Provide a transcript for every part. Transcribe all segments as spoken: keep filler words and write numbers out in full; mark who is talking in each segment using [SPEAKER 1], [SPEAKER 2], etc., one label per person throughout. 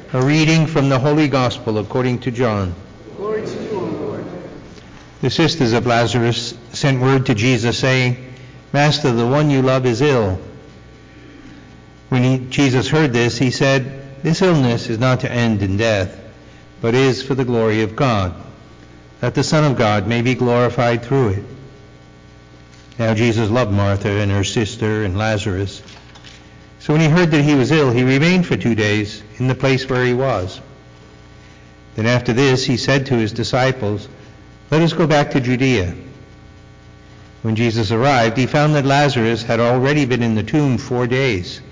[SPEAKER 1] A reading from the Holy Gospel according to John.
[SPEAKER 2] Glory to you, O Lord.
[SPEAKER 1] The sisters of Lazarus sent word to Jesus saying, "Master, the one you love is ill." When he, Jesus heard this, he said, "This illness is not to end in death, but is for the glory of God, that the Son of God may be glorified through it." Now Jesus loved Martha and her sister and Lazarus. So when he heard that he was ill, he remained for two days in the place where he was. Then after this, he said to his disciples, "Let us go back to Judea." When Jesus arrived, he found that Lazarus had already been in the tomb four days.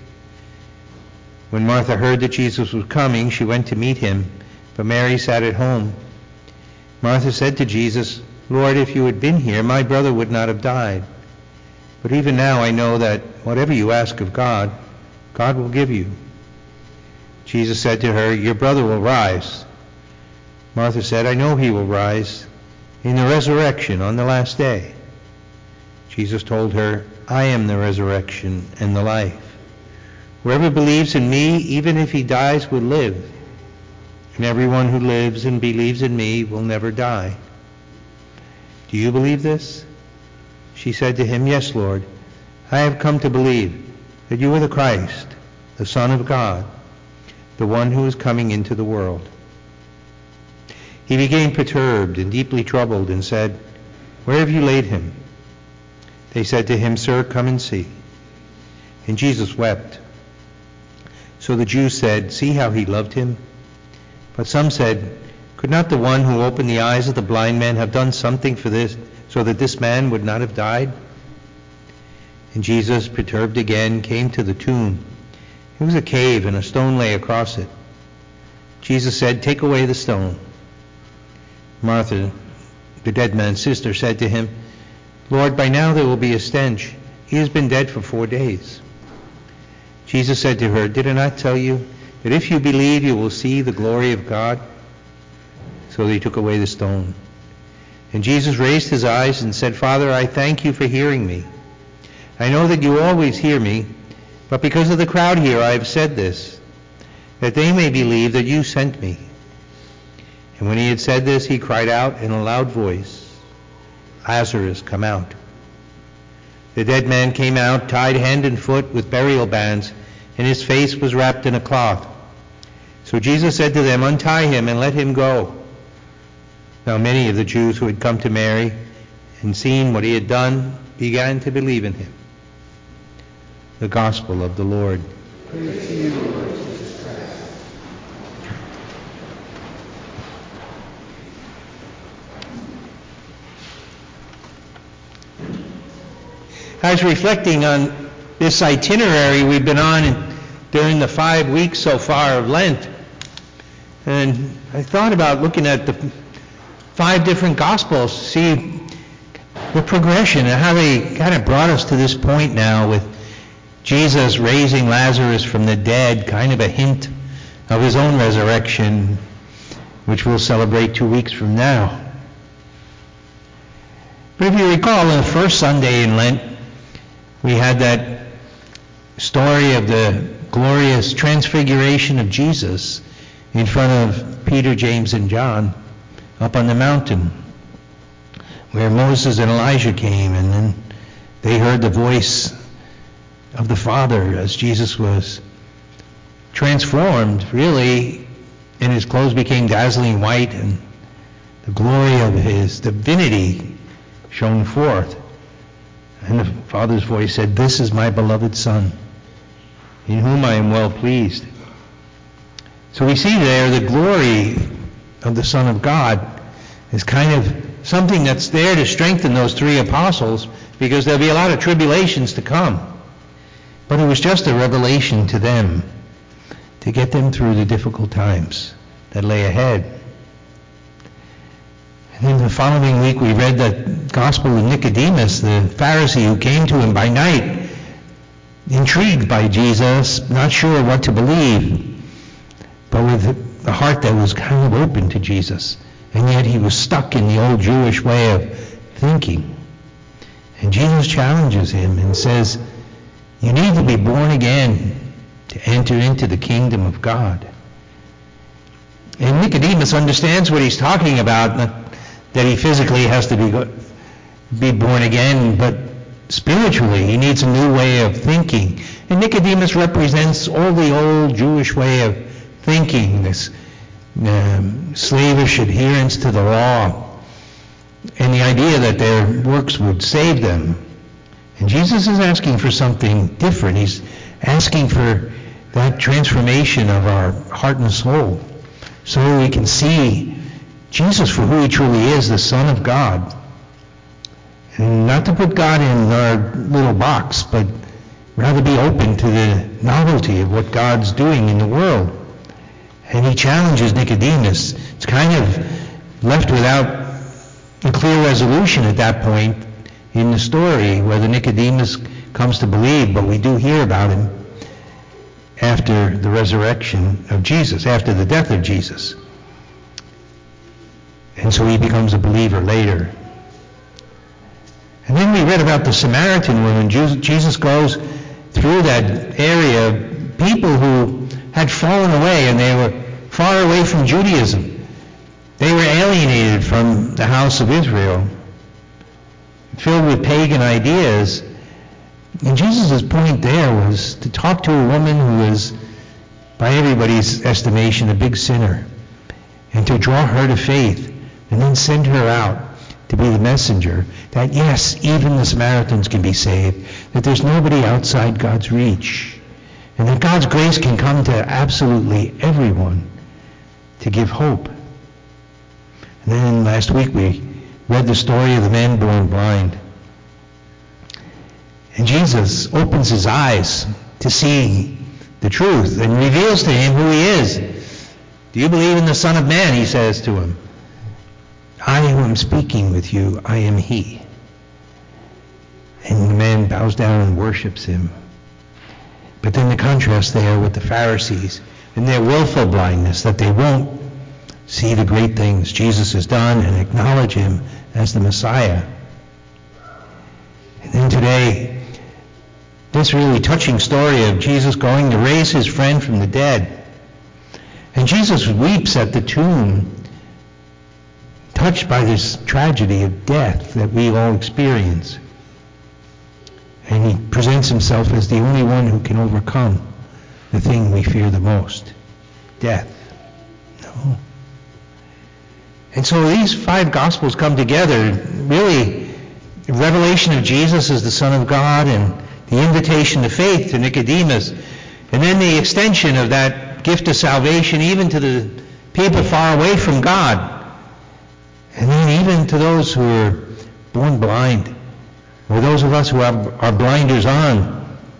[SPEAKER 1] When Martha heard that Jesus was coming, she went to meet him, but Mary sat at home. Martha said to Jesus, "Lord, if you had been here, my brother would not have died. But even now I know that whatever you ask of God, God will give you." Jesus said to her, "Your brother will rise." Martha said, "I know he will rise in the resurrection on the last day." Jesus told her, "I am the resurrection and the life. Whoever believes in me, even if he dies, will live. And everyone who lives and believes in me will never die. Do you believe this?" She said to him, "Yes, Lord. I have come to believe that you are the Christ, the Son of God, the one who is coming into the world." He became perturbed and deeply troubled and said, "Where have you laid him?" They said to him, "Sir, come and see." And Jesus wept. So the Jews said, "See how he loved him." But some said, "Could not the one who opened the eyes of the blind man have done something for this, so that this man would not have died?" And Jesus, perturbed again, came to the tomb. It was a cave, and a stone lay across it. Jesus said, "Take away the stone." Martha, the dead man's sister, said to him, "Lord, by now there will be a stench. He has been dead for four days." Jesus said to her, "Did I not tell you that if you believe you will see the glory of God?" So they took away the stone. And Jesus raised his eyes and said, "Father, I thank you for hearing me. I know that you always hear me, but because of the crowd here I have said this, that they may believe that you sent me." And when he had said this, he cried out in a loud voice, "Lazarus, come out." The dead man came out, tied hand and foot with burial bands, and his face was wrapped in a cloth. So Jesus said to them, "Untie him and let him go." Now many of the Jews who had come to Mary and seen what he had done began to believe in him. The Gospel of the Lord.
[SPEAKER 2] Praise to you, Lord Jesus Christ.
[SPEAKER 1] I was reflecting on this itinerary we've been on during the five weeks so far of Lent, and I thought about looking at the five different Gospels, see the progression and how they kind of brought us to this point now with Jesus raising Lazarus from the dead, kind of a hint of his own resurrection, which we'll celebrate two weeks from now. But if you recall, on the first Sunday in Lent, we had that story of the glorious transfiguration of Jesus in front of Peter, James, and John up on the mountain, where Moses and Elijah came, and then they heard the voice of the Father as Jesus was transformed, really, and his clothes became dazzling white, and the glory of his divinity shone forth. And the Father's voice said, "This is my beloved Son, in whom I am well pleased." So we see there the glory of the Son of God is kind of something that's there to strengthen those three apostles, because there'll be a lot of tribulations to come. But it was just a revelation to them to get them through the difficult times that lay ahead. And then the following week we read the Gospel of Nicodemus, the Pharisee who came to him by night, intrigued by Jesus, not sure what to believe, but with a heart that was kind of open to Jesus. And yet he was stuck in the old Jewish way of thinking. And Jesus challenges him and says, "You need to be born again to enter into the kingdom of God." Nicodemus understands what he's talking about, not that he physically has to be, go- be born again, but spiritually he needs a new way of thinking. And Nicodemus represents all the old Jewish way of thinking, this um, slavish adherence to the law, and the idea that their works would save them. And Jesus is asking for something different. He's asking for that transformation of our heart and soul so we can see Jesus for who he truly is, the Son of God. And not to put God in our little box, but rather be open to the novelty of what God's doing in the world. And he challenges Nicodemus. It's kind of left without a clear resolution at that point in the story, whether Nicodemus comes to believe, but we do hear about him after the resurrection of Jesus, after the death of Jesus. And so he becomes a believer later. And then we read about the Samaritan woman. Jesus goes through that area, people who had fallen away, and they were far away from Judaism. They were alienated from the house of Israel, filled with pagan ideas. And Jesus' point there was to talk to a woman who was, by everybody's estimation, a big sinner, and to draw her to faith, and then send her out to be the messenger that, yes, even the Samaritans can be saved, that there's nobody outside God's reach, and that God's grace can come to absolutely everyone to give hope. And then last week we read the story of the man born blind. And Jesus opens his eyes to see the truth and reveals to him who he is. Do you believe in the Son of Man? He says to him. I who am speaking with you, I am he. And the man bows down and worships him. But then the contrast there with the Pharisees and their willful blindness, that they won't see the great things Jesus has done and acknowledge him as the Messiah. And then today, this really touching story of Jesus going to raise his friend from the dead. And Jesus weeps at the tomb, touched by this tragedy of death that we all experience. And he presents himself as the only one who can overcome the thing we fear the most, death. No. And so these five Gospels come together, really, the revelation of Jesus as the Son of God, and the invitation to faith to Nicodemus, and then the extension of that gift of salvation even to the people far away from God, and then even to those who are born blind, or those of us who have our blinders on.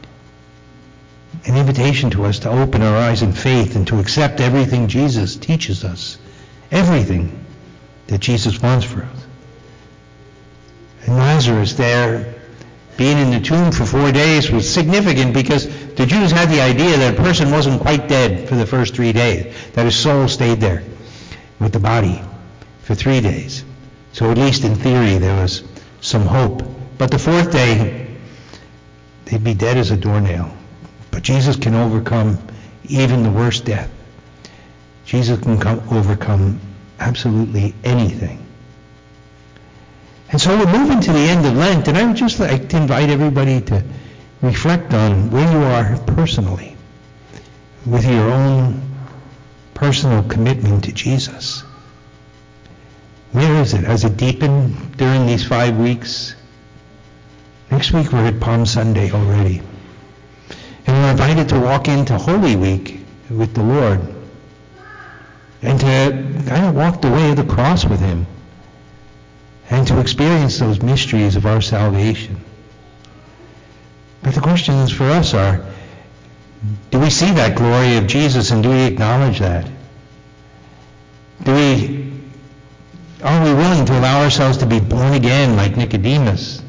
[SPEAKER 1] An invitation to us to open our eyes in faith and to accept everything Jesus teaches us, everything that Jesus wants for us. And Lazarus there, being in the tomb for four days, was significant because the Jews had the idea that a person wasn't quite dead for the first three days, that his soul stayed there with the body for three days. So at least in theory there was some hope. But the fourth day, they'd be dead as a doornail. But Jesus can overcome even the worst death. Jesus can come, overcome absolutely anything. And so we're moving to the end of Lent, and I would just like to invite everybody to reflect on where you are personally, with your own personal commitment to Jesus. Where is it? Has it deepened during these five weeks? Next week we're at Palm Sunday already. And we're invited to walk into Holy Week with the Lord and to kind of walk the way of the cross with him and to experience those mysteries of our salvation. But the questions for us are, do we see that glory of Jesus and do we acknowledge that? Do we, are we willing to allow ourselves to be born again like Nicodemus?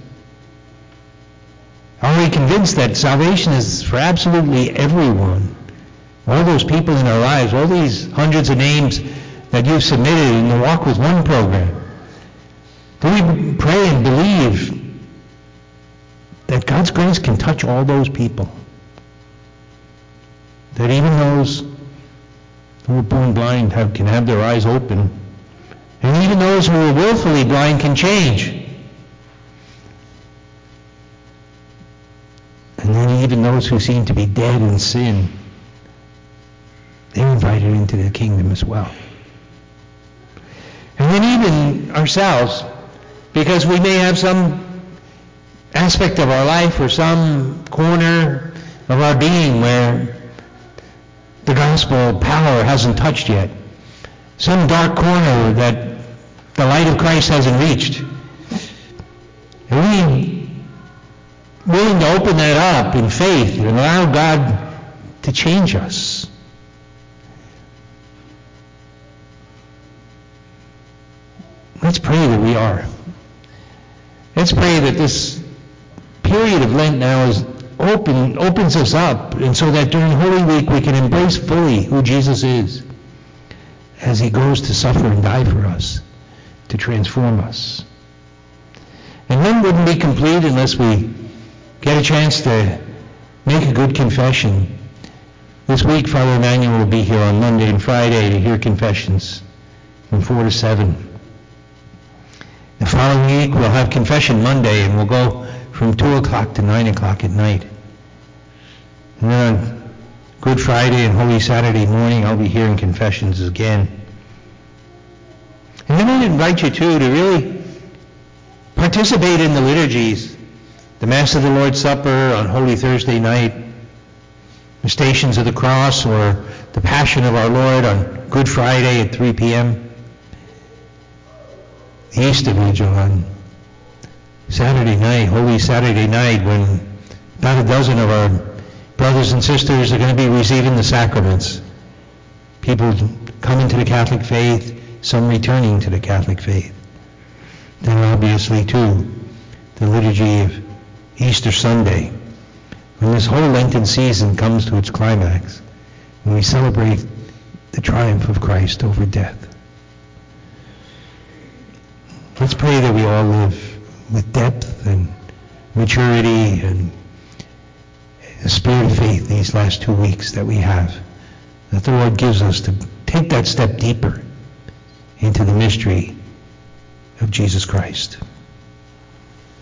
[SPEAKER 1] Are we convinced that salvation is for absolutely everyone? All those people in our lives, all these hundreds of names that you've submitted in the Walk with One program. Do we pray and believe that God's grace can touch all those people? That even those who are born blind have, can have their eyes open. And even those who are willfully blind can change. And then even those who seem to be dead in sin, they're invited into the kingdom as well. And then even ourselves, because we may have some aspect of our life or some corner of our being where the gospel power hasn't touched yet. Some dark corner that the light of Christ hasn't reached. Are we willing to open that up in faith and allow God to change us? Let's pray that we are. Let's pray that this period of Lent now is open, opens us up, and so that during Holy Week we can embrace fully who Jesus is as he goes to suffer and die for us, to transform us. And Lent wouldn't be complete unless we get a chance to make a good confession. This week, Father Emmanuel will be here on Monday and Friday to hear confessions from four to seven. The following week, we'll have confession Monday, and we'll go from two o'clock to nine o'clock at night. And then on Good Friday and Holy Saturday morning, I'll be hearing confessions again. And then I'd invite you, too, to really participate in the liturgies. The Mass of the Lord's Supper on Holy Thursday night, the Stations of the Cross, or the Passion of our Lord on Good Friday at three p.m., the Easter Vigil on Saturday night, Holy Saturday night, when about a dozen of our brothers and sisters are going to be receiving the sacraments. People coming to the Catholic faith, some returning to the Catholic faith. Then obviously, too, the liturgy of Easter Sunday, when this whole Lenten season comes to its climax, when we celebrate the triumph of Christ over death. Let's pray that we all live with depth and maturity and a spirit of faith these last two weeks that we have, that the Lord gives us to take that step deeper into the mystery of Jesus Christ.